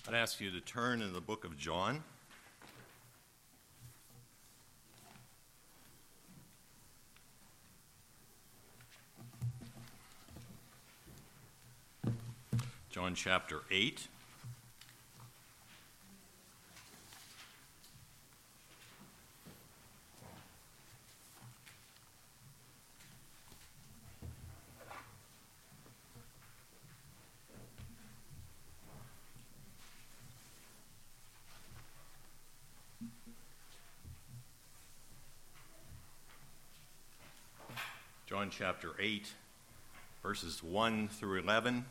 I'd ask you to turn in the book of John. John chapter 8. John chapter 8, verses 1 through 11.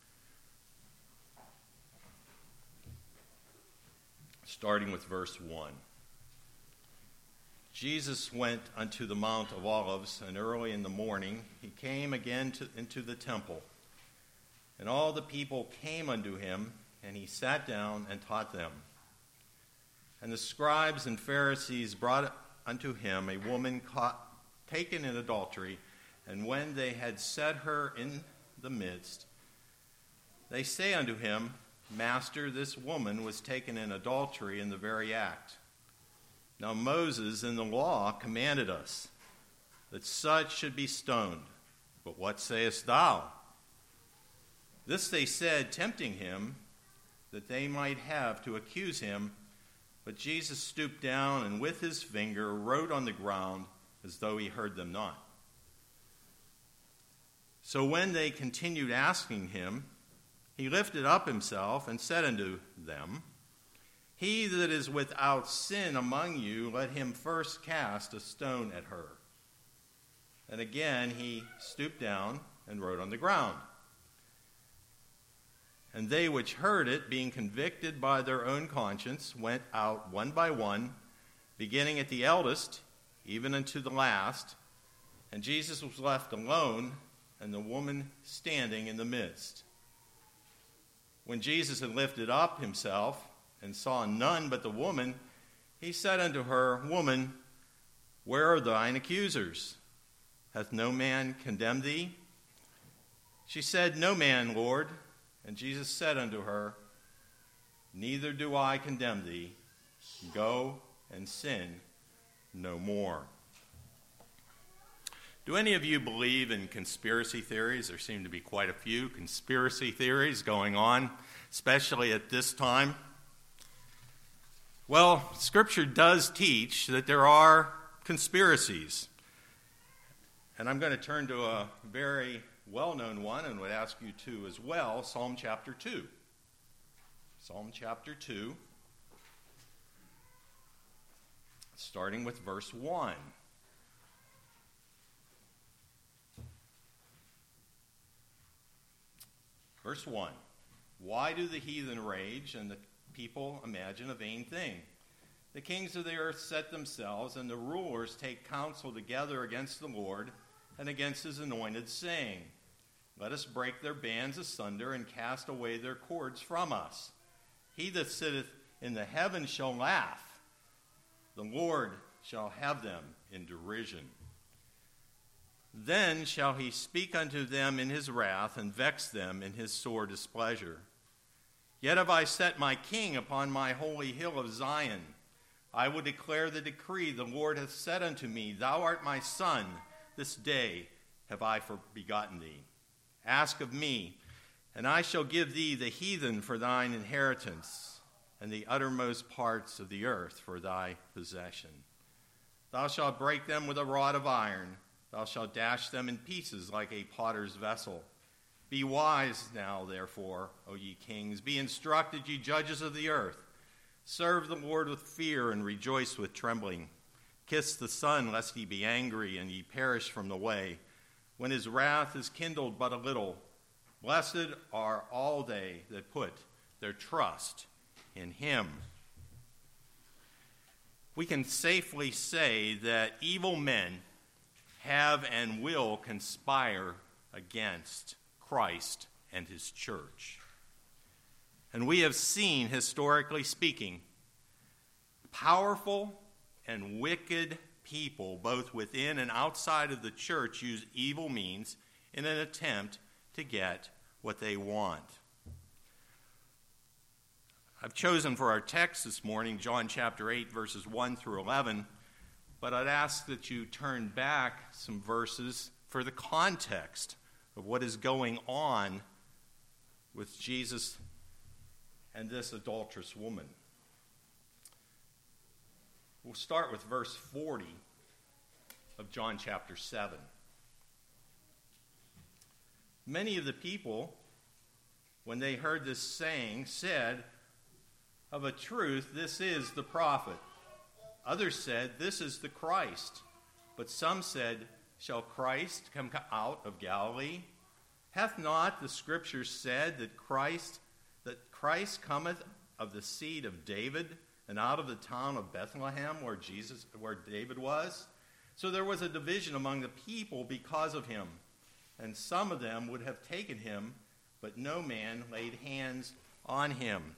Starting with verse 1. Jesus went unto the Mount of Olives, and early in the morning he came again into the temple. And all the people came unto him, and he sat down and taught them. And the scribes and Pharisees brought unto him a woman taken in adultery, and when they had set her in the midst, they say unto him, Master, this woman was taken in adultery in the very act. Now Moses in the law commanded us that such should be stoned. But what sayest thou? This they said, tempting him, that they might have to accuse him. But Jesus stooped down and with his finger wrote on the ground as though he heard them not. So when they continued asking him, he lifted up himself and said unto them, He that is without sin among you, let him first cast a stone at her. And again he stooped down and wrote on the ground. And they which heard it, being convicted by their own conscience, went out one by one, beginning at the eldest, even unto the last. And Jesus was left alone, and the woman standing in the midst. When Jesus had lifted up himself and saw none but the woman, he said unto her, Woman, where are thine accusers? Hath no man condemned thee? She said, No man, Lord. And Jesus said unto her, Neither do I condemn thee. Go and sin no more. Do any of you believe in conspiracy theories? There seem to be quite a few conspiracy theories going on, especially at this time. Well, Scripture does teach that there are conspiracies. And I'm going to turn to a very well-known one and would ask you to as well, Psalm chapter 2. Psalm chapter 2, starting with verse 1. Verse 1, Why do the heathen rage and the people imagine a vain thing? The kings of the earth set themselves, and the rulers take counsel together against the Lord and against his anointed, saying, Let us break their bands asunder and cast away their cords from us. He that sitteth in the heavens shall laugh. The Lord shall have them in derision. Then shall he speak unto them in his wrath, and vex them in his sore displeasure. Yet have I set my king upon my holy hill of Zion. I will declare the decree the Lord hath said unto me, Thou art my son, this day have I begotten thee. Ask of me, and I shall give thee the heathen for thine inheritance, and the uttermost parts of the earth for thy possession. Thou shalt break them with a rod of iron. Thou shalt dash them in pieces like a potter's vessel. Be wise now, therefore, O ye kings. Be instructed, ye judges of the earth. Serve the Lord with fear and rejoice with trembling. Kiss the Son, lest he be angry and ye perish from the way, when his wrath is kindled but a little. Blessed are all they that put their trust in him. We can safely say that evil men have and will conspire against Christ and his church. And we have seen, historically speaking, powerful and wicked people, both within and outside of the church, use evil means in an attempt to get what they want. I've chosen for our text this morning John chapter 8, verses 1 through 11, but I'd ask that you turn back some verses for the context of what is going on with Jesus and this adulterous woman. We'll start with verse 40 of John chapter 7. Many of the people, when they heard this saying, said, "Of a truth, this is the prophet." Others said, "This is the Christ." But some said, "Shall Christ come out of Galilee? Hath not the Scripture said that Christ cometh of the seed of David, and out of the town of Bethlehem, where David was?" So there was a division among the people because of him, and some of them would have taken him, but no man laid hands on him.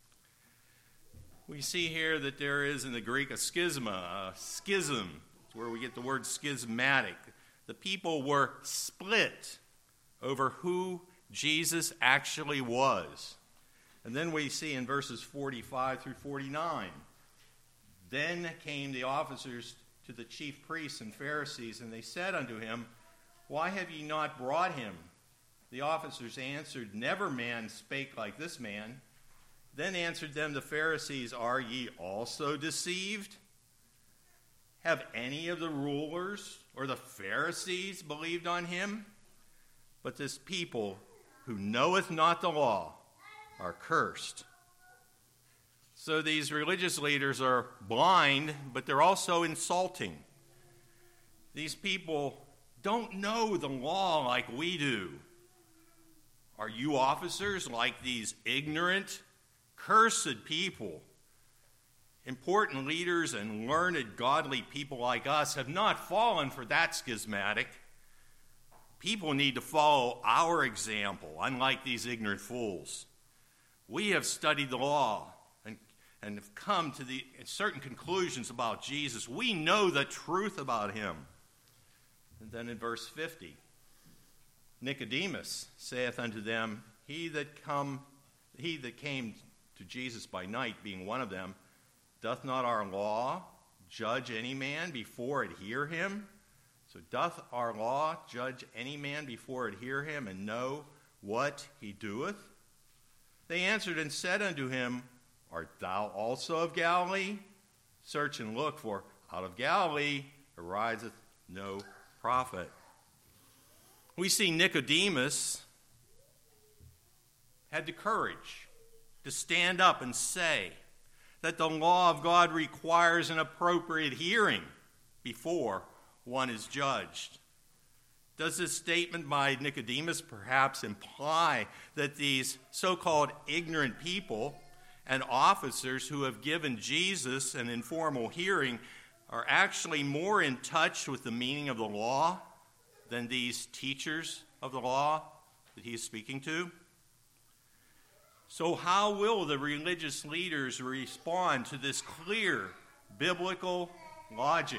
We see here that there is in the Greek a schisma, a schism. It's where we get the word schismatic. The people were split over who Jesus actually was. And then we see in verses 45 through 49, "Then came the officers to the chief priests and Pharisees, and they said unto him, Why have ye not brought him? The officers answered, Never man spake like this man. Then answered them the Pharisees, Are ye also deceived? Have any of the rulers or the Pharisees believed on him? But this people who knoweth not the law are cursed." So these religious leaders are blind, but they're also insulting. These people don't know the law like we do. Are you officers like these ignorant, cursed people? Important leaders and learned, godly people like us have not fallen for that schismatic. People need to follow our example, unlike these ignorant fools. We have studied the law and have come to certain conclusions about Jesus. We know the truth about him. And then in verse 50, Nicodemus saith unto them, He that came to Jesus by night, being one of them, doth not our law judge any man before it hear him? So doth our law judge any man before it hear him, and know what he doeth? They answered and said unto him, Art thou also of Galilee? Search and look, for out of Galilee ariseth no prophet. We see Nicodemus had the courage to stand up and say that the law of God requires an appropriate hearing before one is judged. Does this statement by Nicodemus perhaps imply that these so-called ignorant people and officers who have given Jesus an informal hearing are actually more in touch with the meaning of the law than these teachers of the law that he is speaking to? So how will the religious leaders respond to this clear biblical logic?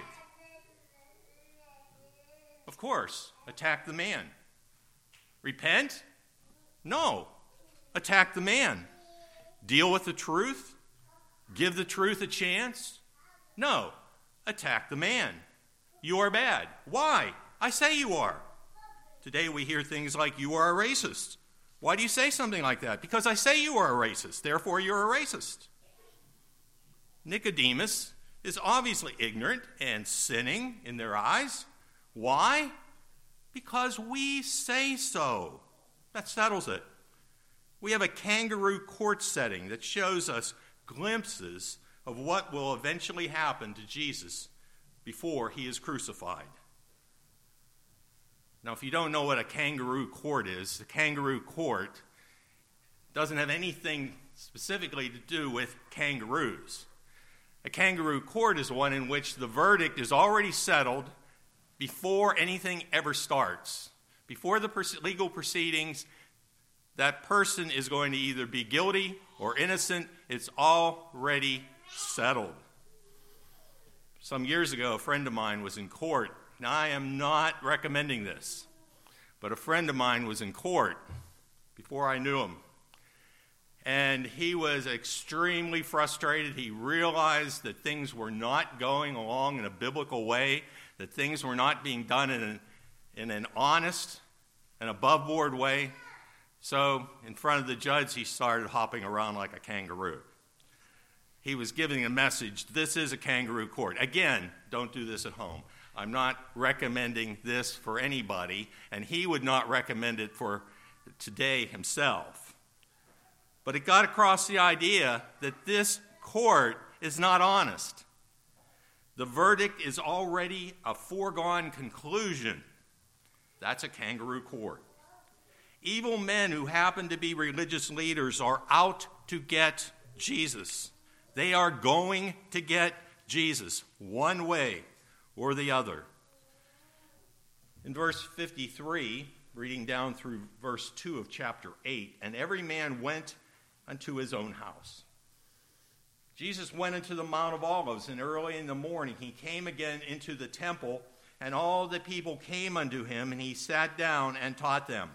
Of course, attack the man. Repent? No. Attack the man. Deal with the truth? Give the truth a chance? No. Attack the man. You are bad. Why? I say you are. Today we hear things like, you are a racist. Why do you say something like that? Because I say you are a racist. Therefore, you're a racist. Nicodemus is obviously ignorant and sinning in their eyes. Why? Because we say so. That settles it. We have a kangaroo court setting that shows us glimpses of what will eventually happen to Jesus before he is crucified. Now, if you don't know what a kangaroo court is, the kangaroo court doesn't have anything specifically to do with kangaroos. A kangaroo court is one in which the verdict is already settled before anything ever starts. Before the legal proceedings, that person is going to either be guilty or innocent. It's already settled. Some years ago, a friend of mine was in court. Now, I am not recommending this, but a friend of mine was in court before I knew him. And he was extremely frustrated. He realized that things were not going along in a biblical way, that things were not being done in an honest and above-board way. So in front of the judge, he started hopping around like a kangaroo. He was giving a message, this is a kangaroo court. Again, don't do this at home. I'm not recommending this for anybody, and he would not recommend it for today himself. But it got across the idea that this court is not honest. The verdict is already a foregone conclusion. That's a kangaroo court. Evil men who happen to be religious leaders are out to get Jesus. They are going to get Jesus one way or the other. In verse 53, reading down through verse 2 of chapter 8, and every man went unto his own house. Jesus went into the Mount of Olives, and early in the morning he came again into the temple, and all the people came unto him, and he sat down and taught them.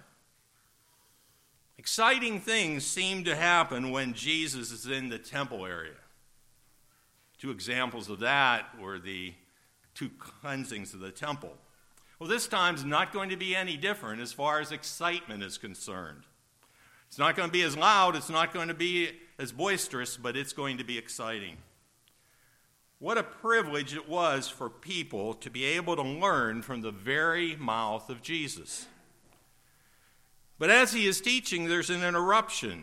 Exciting things seem to happen when Jesus is in the temple area. Two examples of that were the two cleansings of the temple. Well, this time's not going to be any different as far as excitement is concerned. It's not going to be as loud, it's not going to be as boisterous, but it's going to be exciting. What a privilege it was for people to be able to learn from the very mouth of Jesus. But as he is teaching, there's an interruption.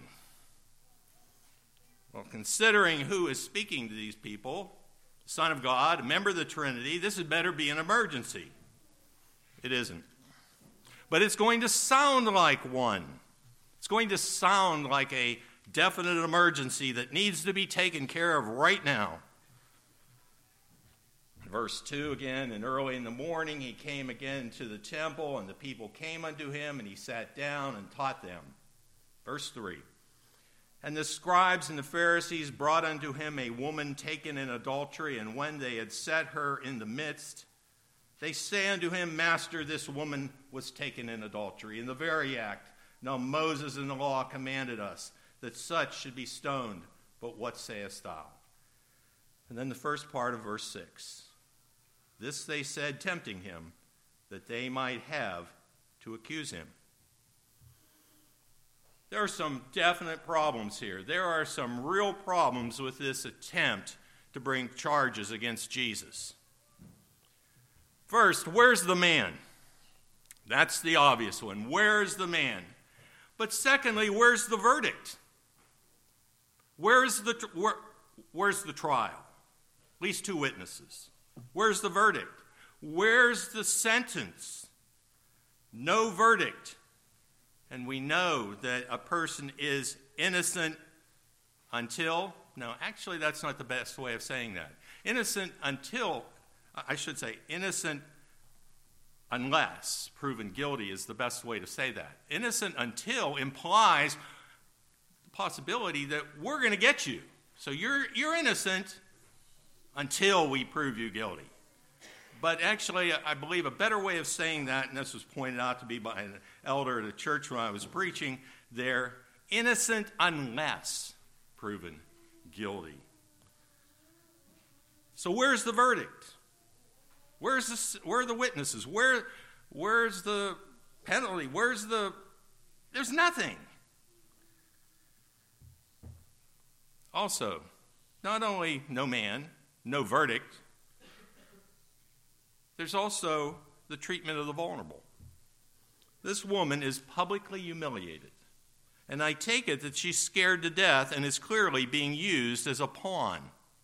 Well, considering who is speaking to these people, Son of God, a member of the Trinity, this had better be an emergency. It isn't. But it's going to sound like one. It's going to sound like a definite emergency that needs to be taken care of right now. Verse 2 again, and early in the morning he came again to the temple, and the people came unto him, and he sat down and taught them. Verse 3, and the scribes and the Pharisees brought unto him a woman taken in adultery, and when they had set her in the midst, they say unto him, Master, this woman was taken in adultery, in the very act. Now Moses in the law commanded us that such should be stoned, but what sayest thou? And then the first part of verse 6. This they said, tempting him, that they might have to accuse him. There are some definite problems here. There are some real problems with this attempt to bring charges against Jesus. First, where's the man? That's the obvious one. Where's the man? But secondly, where's the verdict? Where's the trial? At least two witnesses. Where's the verdict? Where's the sentence? No verdict. And we know that a person is innocent until, no, actually that's not the best way of saying that. Innocent unless proven guilty is the best way to say that. Innocent until implies the possibility that we're going to get you. So you're innocent until we prove you guilty. But actually, I believe a better way of saying that, and this was pointed out to me by an elder at a church when I was preaching, they're innocent unless proven guilty. So where's the verdict? Where are the witnesses? Where's the penalty? There's nothing. Also, not only no man, no verdict, there's also the treatment of the vulnerable. This woman is publicly humiliated, and I take it that she's scared to death and is clearly being used as a pawn.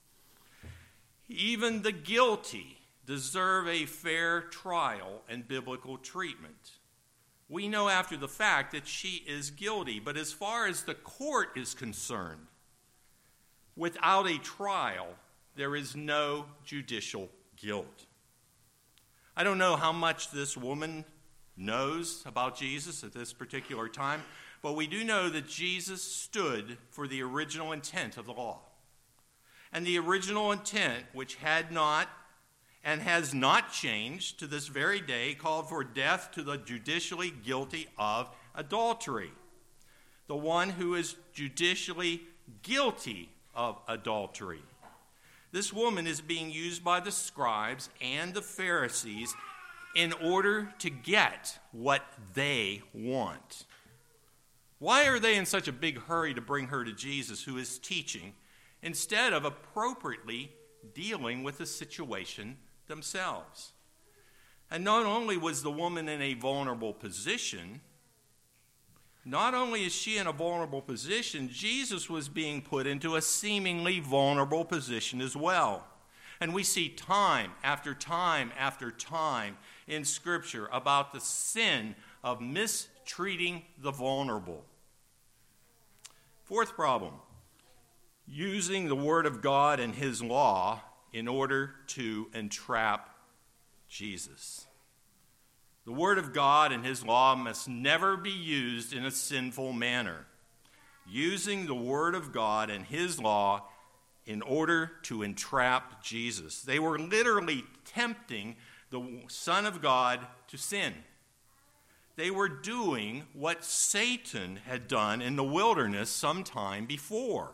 Even the guilty deserve a fair trial and biblical treatment. We know after the fact that she is guilty, but as far as the court is concerned, without a trial, there is no judicial guilt. I don't know how much this woman knows about Jesus at this particular time, but we do know that Jesus stood for the original intent of the law. And the original intent, which had not and has not changed to this very day, called for death to the judicially guilty of adultery. the one who is judicially guilty of adultery. This woman is being used by the scribes and the Pharisees in order to get what they want. Why are they in such a big hurry to bring her to Jesus, who is teaching, instead of appropriately dealing with the situation themselves? And not only was the woman in a vulnerable position, not only is she in a vulnerable position, Jesus was being put into a seemingly vulnerable position as well. And we see time after time after time in Scripture about the sin of mistreating the vulnerable. Fourth problem, using the Word of God and His law in order to entrap Jesus. The Word of God and His law must never be used in a sinful manner. Using the Word of God and His law in order to entrap Jesus. They were literally tempting the Son of God to sin. They were doing what Satan had done in the wilderness some time before.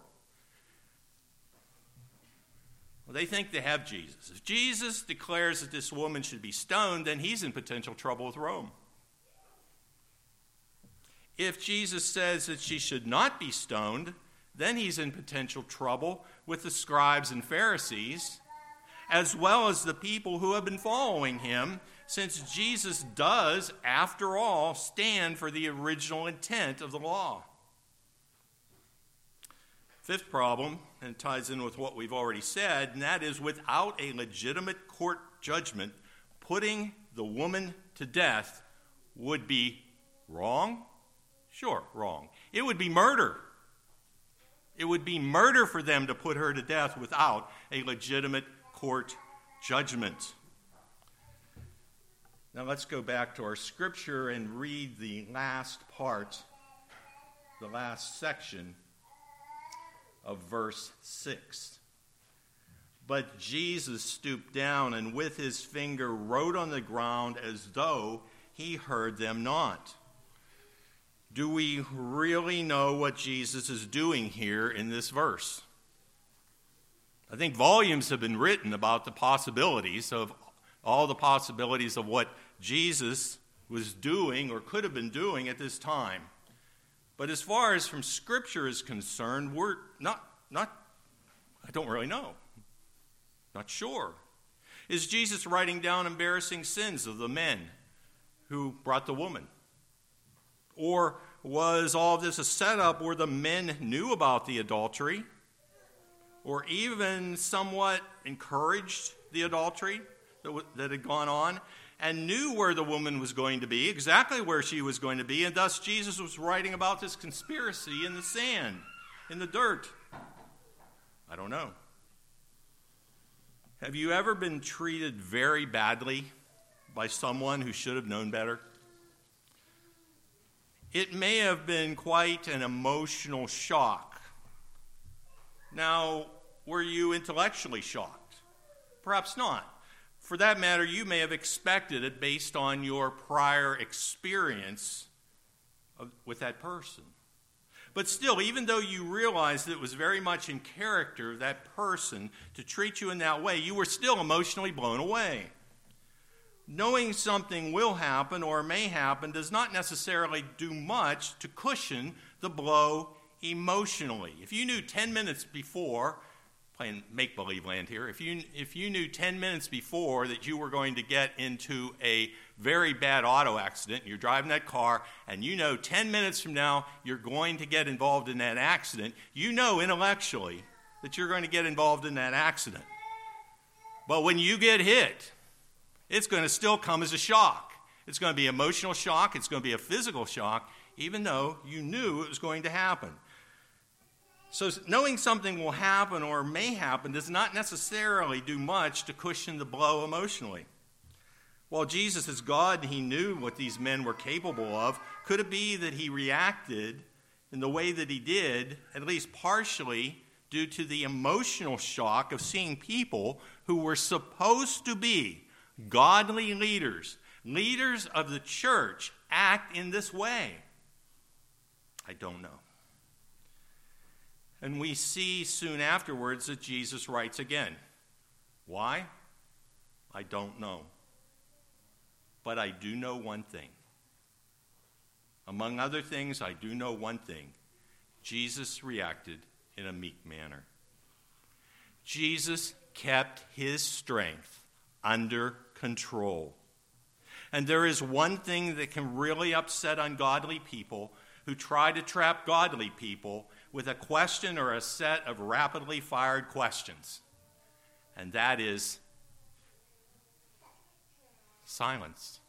Well, they think they have Jesus. If Jesus declares that this woman should be stoned, then he's in potential trouble with Rome. If Jesus says that she should not be stoned, then he's in potential trouble with the scribes and Pharisees, as well as the people who have been following him, since Jesus does, after all, stand for the original intent of the law. Fifth problem, and it ties in with what we've already said, and that is without a legitimate court judgment, putting the woman to death would be wrong? Sure, wrong. It would be murder. It would be murder for them to put her to death without a legitimate court judgment. Now let's go back to our scripture and read the last part, the last section of verse 6. But Jesus stooped down and with his finger wrote on the ground as though he heard them not. Do we really know what Jesus is doing here in this verse? I think volumes have been written about the possibilities of all the possibilities of what Jesus was doing or could have been doing at this time. But as far as from Scripture is concerned, we're not I don't really know. Not sure. Is Jesus writing down embarrassing sins of the men who brought the woman? Or was all of this a setup where the men knew about the adultery or even somewhat encouraged the adultery that had gone on and knew where the woman was going to be, exactly where she was going to be, and thus Jesus was writing about this conspiracy in the sand, in the dirt? I don't know. Have you ever been treated very badly by someone who should have known better? It may have been quite an emotional shock. Now, were you intellectually shocked? Perhaps not. For that matter, you may have expected it based on your prior experience with that person. But still, even though you realized that it was very much in character of that person to treat you in that way, you were still emotionally blown away. Knowing something will happen or may happen does not necessarily do much to cushion the blow emotionally. If you knew 10 minutes before, playing make-believe land here, if you knew 10 minutes before that you were going to get into a very bad auto accident, you're driving that car, and you know 10 minutes from now you're going to get involved in that accident, you know intellectually that you're going to get involved in that accident. But when you get hit, it's going to still come as a shock. It's going to be an emotional shock. It's going to be a physical shock, even though you knew it was going to happen. So knowing something will happen or may happen does not necessarily do much to cushion the blow emotionally. While Jesus is God and he knew what these men were capable of, could it be that he reacted in the way that he did, at least partially, due to the emotional shock of seeing people who were supposed to be godly leaders, leaders of the church, act in this way? I don't know. And we see soon afterwards that Jesus writes again. Why? I don't know. But I do know one thing. Among other things, I do know one thing. Jesus reacted in a meek manner. Jesus kept his strength under control. And there is one thing that can really upset ungodly people who try to trap godly people with a question or a set of rapidly fired questions. And that is silence.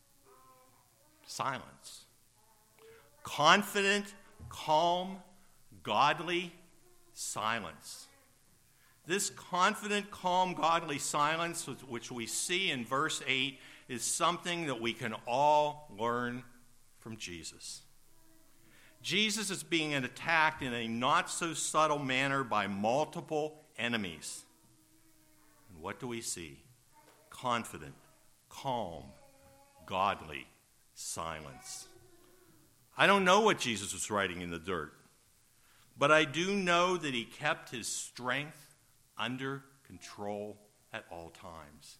Silence. Confident, calm, godly silence. This confident, calm, godly silence, which we see in verse 8, is something that we can all learn from Jesus. Jesus is being attacked in a not-so-subtle manner by multiple enemies. And what do we see? Confident, calm, godly silence. I don't know what Jesus was writing in the dirt, but I do know that he kept his strength under control at all times.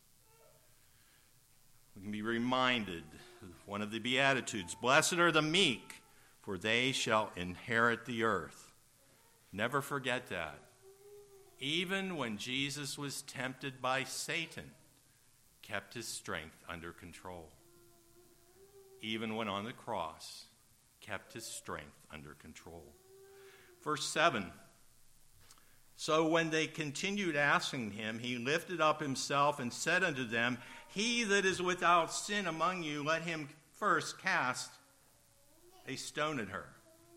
We can be reminded of one of the Beatitudes, "Blessed are the meek, for they shall inherit the earth." Never forget that. Even when Jesus was tempted by Satan, kept his strength under control. Even when on the cross, kept his strength under control. Verse 7, "So when they continued asking him, he lifted up himself and said unto them, He that is without sin among you, let him first cast a stone at her."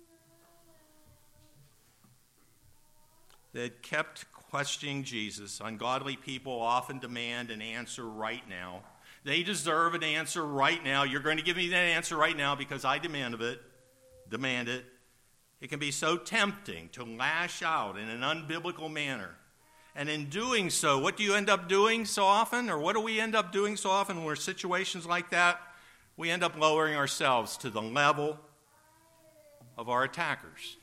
They had kept questioning Jesus. Ungodly people often demand an answer right now. They deserve an answer right now. You're going to give me that answer right now because I demand it. It can be so tempting to lash out in an unbiblical manner. And in doing so, what do you end up doing so often? Or what do we end up doing so often when we're in situations like that? We end up lowering ourselves to the level of our attackers.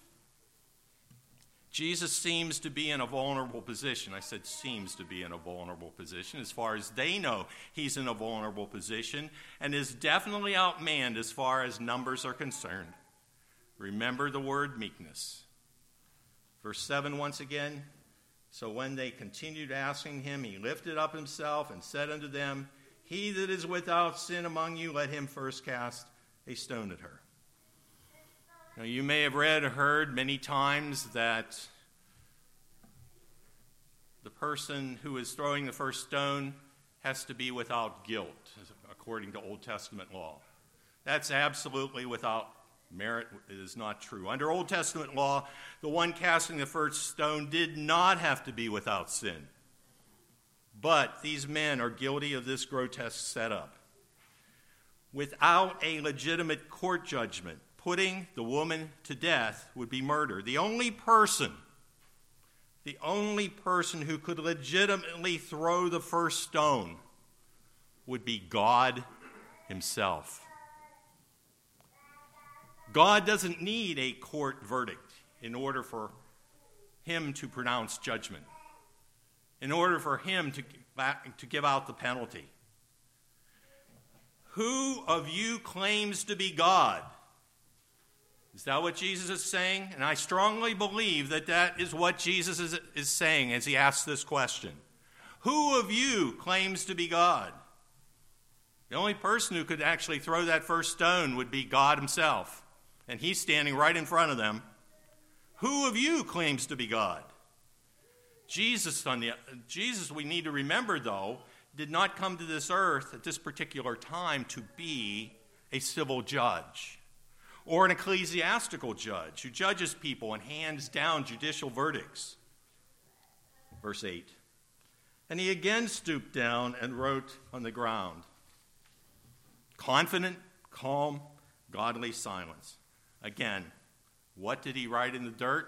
Jesus seems to be in a vulnerable position. I said seems to be in a vulnerable position. As far as they know, he's in a vulnerable position and is definitely outmanned as far as numbers are concerned. Remember the word meekness. Verse 7 once again. "So when they continued asking him, he lifted up himself and said unto them, He that is without sin among you, let him first cast a stone at her." Now, you may have read or heard many times that the person who is throwing the first stone has to be without guilt, according to Old Testament law. That's absolutely without merit. It is not true. Under Old Testament law, the one casting the first stone did not have to be without sin. But these men are guilty of this grotesque setup. Without a legitimate court judgment, putting the woman to death would be murder. The only person who could legitimately throw the first stone would be God himself. God doesn't need a court verdict in order for him to pronounce judgment, in order for him to give out the penalty. Who of you claims to be God? Is that what Jesus is saying? And I strongly believe that that is what Jesus is saying as he asks this question. Who of you claims to be God? The only person who could actually throw that first stone would be God himself. And he's standing right in front of them. Who of you claims to be God? Jesus, we need to remember, though, did not come to this earth at this particular time to be a civil judge or an ecclesiastical judge who judges people and hands down judicial verdicts. Verse 8. "And he again stooped down and wrote on the ground." Confident, calm, godly silence. Again, what did he write in the dirt?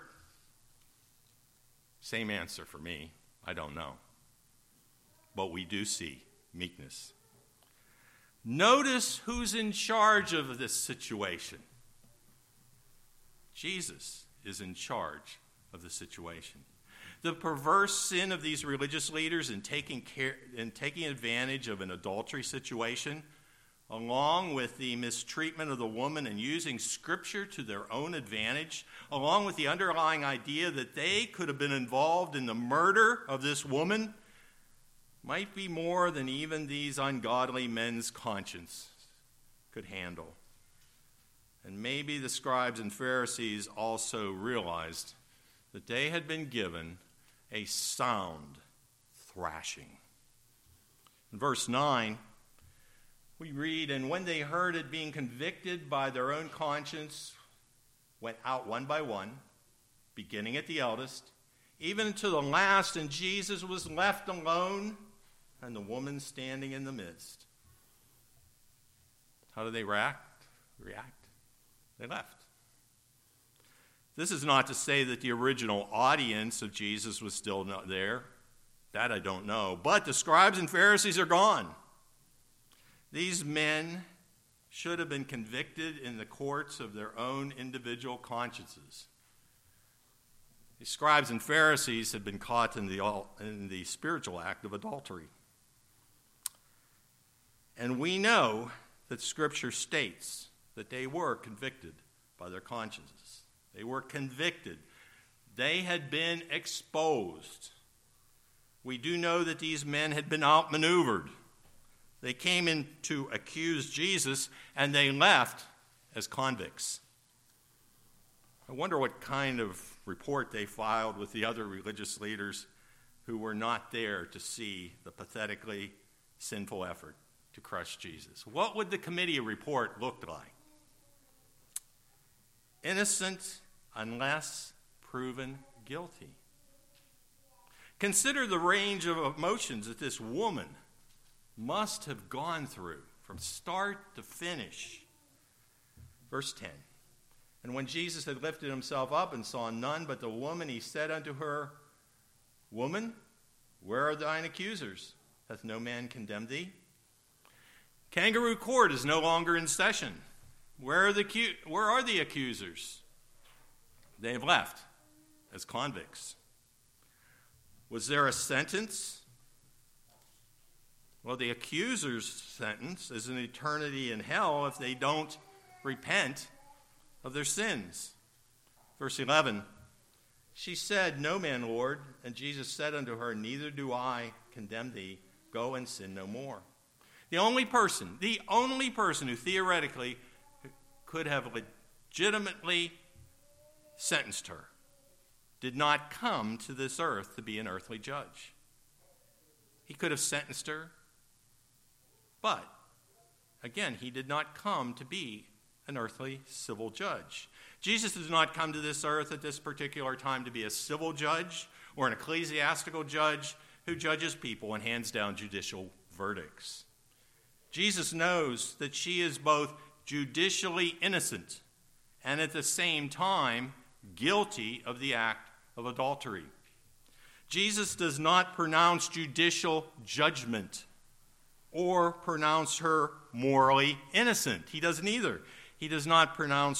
Same answer for me. I don't know. But we do see meekness. Notice who's in charge of this situation. Jesus is in charge of the situation. The perverse sin of these religious leaders in taking advantage of an adultery situation, along with the mistreatment of the woman and using Scripture to their own advantage, along with the underlying idea that they could have been involved in the murder of this woman, might be more than even these ungodly men's conscience could handle. And maybe the scribes and Pharisees also realized that they had been given a sound thrashing. In verse 9, we read, "And when they heard it, being convicted by their own conscience, went out one by one, beginning at the eldest, even to the last, and Jesus was left alone, and the woman standing in the midst." How did they react? They left. This is not to say that the original audience of Jesus was still not there. That I don't know. But the scribes and Pharisees are gone. These men should have been convicted in the courts of their own individual consciences. The scribes and Pharisees had been caught in the spiritual act of adultery. And we know that Scripture states that they were convicted by their consciences. They were convicted. They had been exposed. We do know that these men had been outmaneuvered. They came in to accuse Jesus, and they left as convicts. I wonder what kind of report they filed with the other religious leaders who were not there to see the pathetically sinful effort to crush Jesus. What would the committee report look like? Innocent unless proven guilty. Consider the range of emotions that this woman must have gone through from start to finish. Verse 10, "And when Jesus had lifted himself up and saw none but the woman, he said unto her, Woman, where are thine accusers? Hath no man condemned thee?" Kangaroo court is no longer in session. Where are the accusers? They have left as convicts. Was there a sentence? Well, the accuser's sentence is an eternity in hell if they don't repent of their sins. Verse 11, "She said, No man, Lord. And Jesus said unto her, Neither do I condemn thee. Go and sin no more." The only person who theoretically could have legitimately sentenced her did not come to this earth to be an earthly judge. He could have sentenced her, but again, he did not come to be an earthly civil judge. Jesus did not come to this earth at this particular time to be a civil judge or an ecclesiastical judge who judges people and hands down judicial verdicts. Jesus knows that she is both judicially innocent and at the same time guilty of the act of adultery. Jesus does not pronounce judicial judgment or pronounce her morally innocent. He doesn't either. He does not pronounce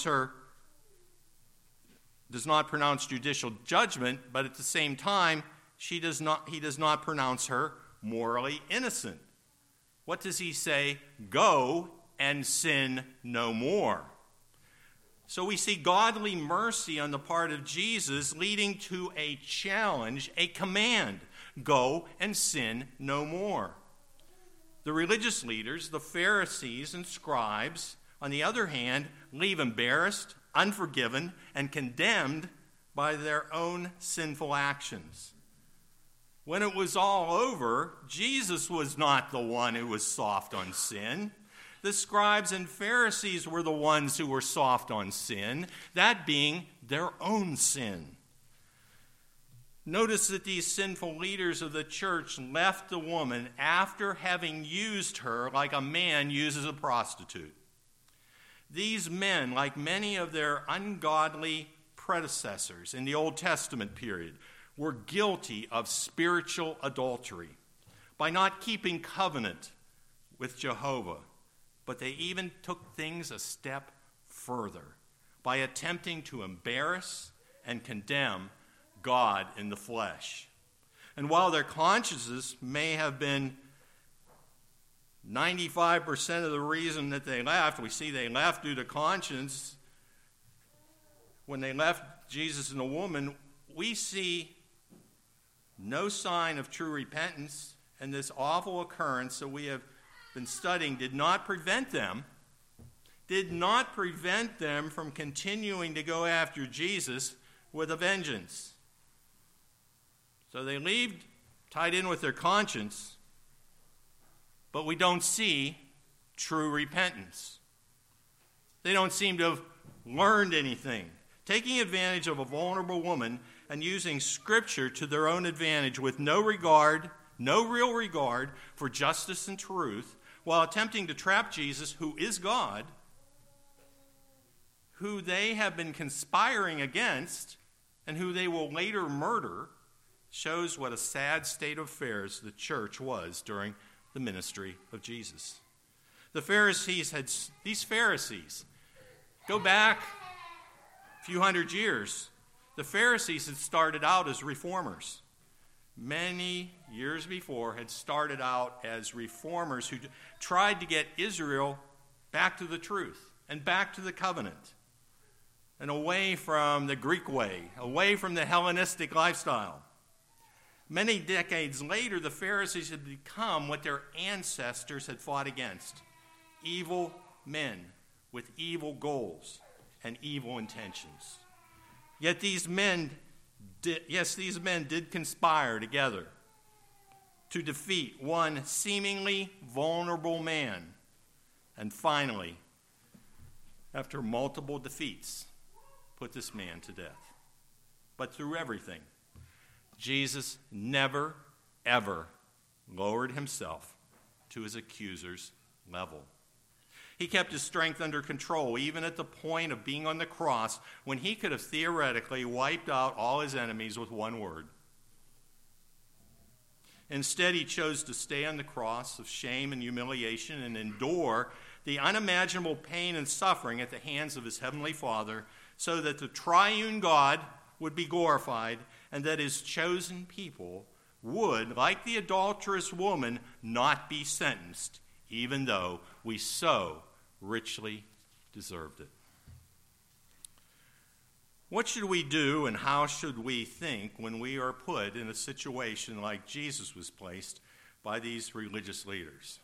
judicial judgment, but at the same time, he does not pronounce her morally innocent. What does he say? Go and sin no more. So we see godly mercy on the part of Jesus leading to a challenge, a command. Go and sin no more. The religious leaders, the Pharisees and scribes, on the other hand, leave embarrassed, unforgiven, and condemned by their own sinful actions. When it was all over, Jesus was not the one who was soft on sin. The scribes and Pharisees were the ones who were soft on sin, that being their own sin. Notice that these sinful leaders of the church left the woman after having used her like a man uses a prostitute. These men, like many of their ungodly predecessors in the Old Testament period, were guilty of spiritual adultery by not keeping covenant with Jehovah. But they even took things a step further by attempting to embarrass and condemn God in the flesh. And while their consciences may have been 95% of the reason that they left, we see they left due to conscience. When they left Jesus and the woman, we see no sign of true repentance, and this awful occurrence that we have been studying did not prevent them from continuing to go after Jesus with a vengeance. So they leave tied in with their conscience, but we don't see true repentance. They don't seem to have learned anything. Taking advantage of a vulnerable woman and using Scripture to their own advantage with no real regard for justice and truth, while attempting to trap Jesus, who is God, who they have been conspiring against and who they will later murder, shows what a sad state of affairs the church was during the ministry of Jesus. These Pharisees, go back a few hundred years, the Pharisees had started out as reformers. Many years before had started out as reformers who tried to get Israel back to the truth and back to the covenant and away from the Greek way, away from the Hellenistic lifestyle. Many decades later, the Pharisees had become what their ancestors had fought against: evil men with evil goals and evil intentions. Yet these men did conspire together to defeat one seemingly vulnerable man, and finally, after multiple defeats, put this man to death. But through everything, Jesus never, ever lowered himself to his accuser's level. He kept his strength under control, even at the point of being on the cross, when he could have theoretically wiped out all his enemies with one word. Instead, he chose to stay on the cross of shame and humiliation and endure the unimaginable pain and suffering at the hands of his heavenly Father, so that the triune God would be glorified and that his chosen people would, like the adulterous woman, not be sentenced, even though we so richly deserved it. What should we do and how should we think when we are put in a situation like Jesus was placed by these religious leaders?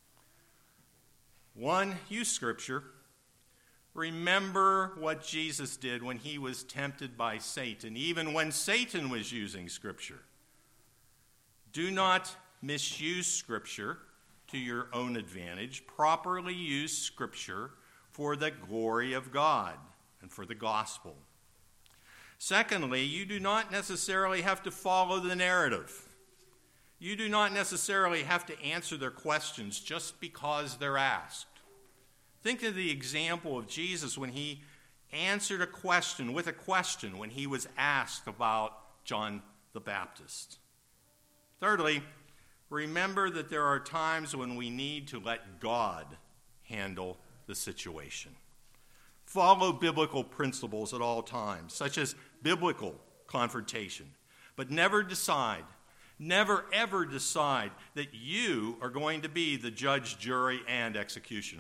1, use Scripture. Remember what Jesus did when he was tempted by Satan, even when Satan was using Scripture. Do not misuse Scripture to your own advantage. Properly use Scripture for the glory of God and for the gospel. Secondly, you do not necessarily have to follow the narrative. You do not necessarily have to answer their questions just because they're asked. Think of the example of Jesus when he answered a question with a question when he was asked about John the Baptist. Thirdly, remember that there are times when we need to let God handle the situation. Follow biblical principles at all times, such as biblical confrontation, but never ever decide that you are going to be the judge, jury, and executioner.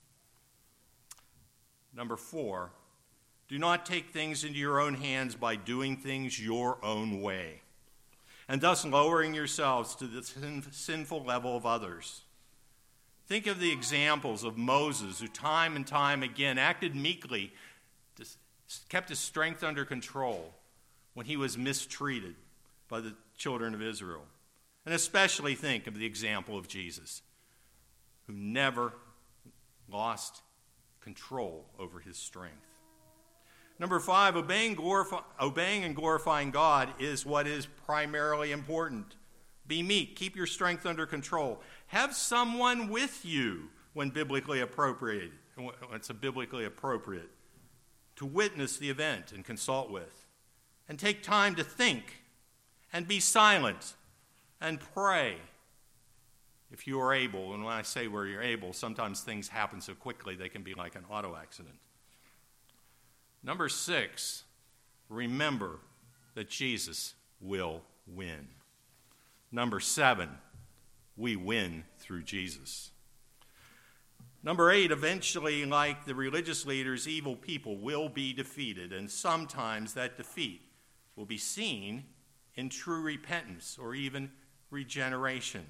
Number 4, do not take things into your own hands by doing things your own way, and thus lowering yourselves to the sinful level of others. Think of the examples of Moses, who time and time again acted meekly, kept his strength under control when he was mistreated by the children of Israel. And especially think of the example of Jesus, who never lost control over his strength. Number 5, obeying and glorifying God is what is primarily important. Be meek. Keep your strength under control. Have someone with you when biblically appropriate. It's biblically appropriate to witness the event and consult with. And take time to think and be silent and pray if you are able. And when I say where you're able, sometimes things happen so quickly they can be like an auto accident. Number 6, remember that Jesus will win. Number 7, we win through Jesus. Number 8, eventually, like the religious leaders, evil people will be defeated, and sometimes that defeat will be seen in true repentance or even regeneration.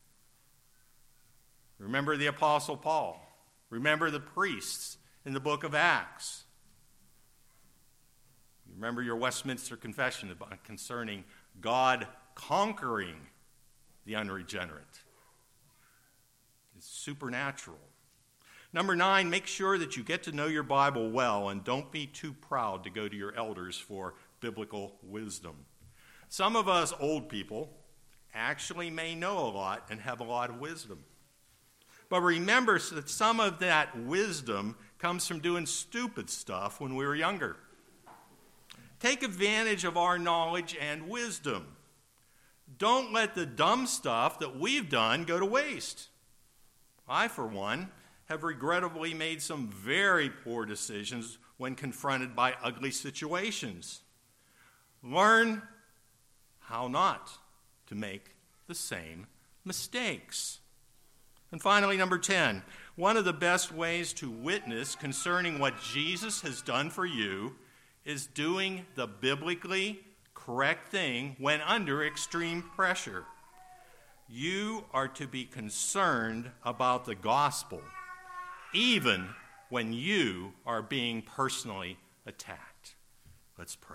Remember the Apostle Paul. Remember the priests in the book of Acts. Remember your Westminster Confession concerning God conquering the unregenerate. It's supernatural. Number 9, make sure that you get to know your Bible well and don't be too proud to go to your elders for biblical wisdom. Some of us old people actually may know a lot and have a lot of wisdom. But remember that some of that wisdom comes from doing stupid stuff when we were younger. Take advantage of our knowledge and wisdom. Don't let the dumb stuff that we've done go to waste. I, for one, have regrettably made some very poor decisions when confronted by ugly situations. Learn how not to make the same mistakes. And finally, number 10, one of the best ways to witness concerning what Jesus has done for you is doing the biblically correct thing when under extreme pressure. You are to be concerned about the gospel, even when you are being personally attacked. Let's pray.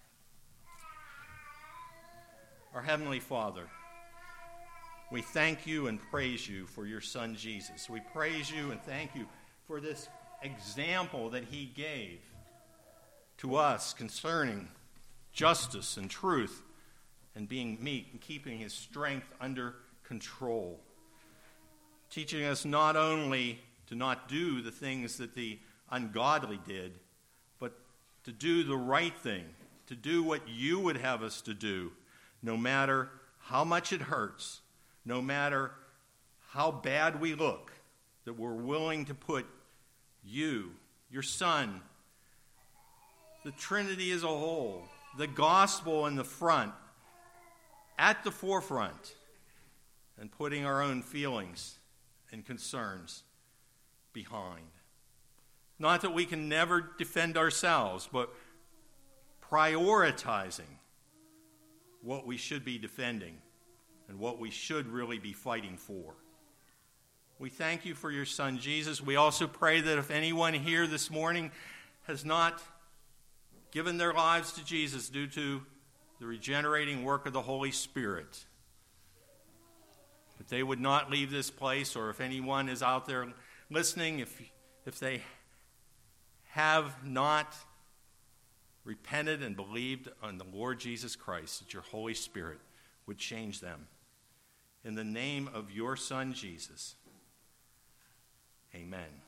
Our Heavenly Father, we thank you and praise you for your Son Jesus. We praise you and thank you for this example that he gave to us concerning justice and truth and being meek and keeping his strength under control. Teaching us not only to not do the things that the ungodly did, but to do the right thing, to do what you would have us to do, no matter how much it hurts, no matter how bad we look, that we're willing to put you, your Son, the Trinity as a whole, the gospel in the front, at the forefront, and putting our own feelings and concerns behind. Not that we can never defend ourselves, but prioritizing what we should be defending and what we should really be fighting for. We thank you for your Son, Jesus. We also pray that if anyone here this morning has not given their lives to Jesus due to the regenerating work of the Holy Spirit, that they would not leave this place, or if anyone is out there listening, if they have not repented and believed on the Lord Jesus Christ, that your Holy Spirit would change them. In the name of your Son, Jesus, amen.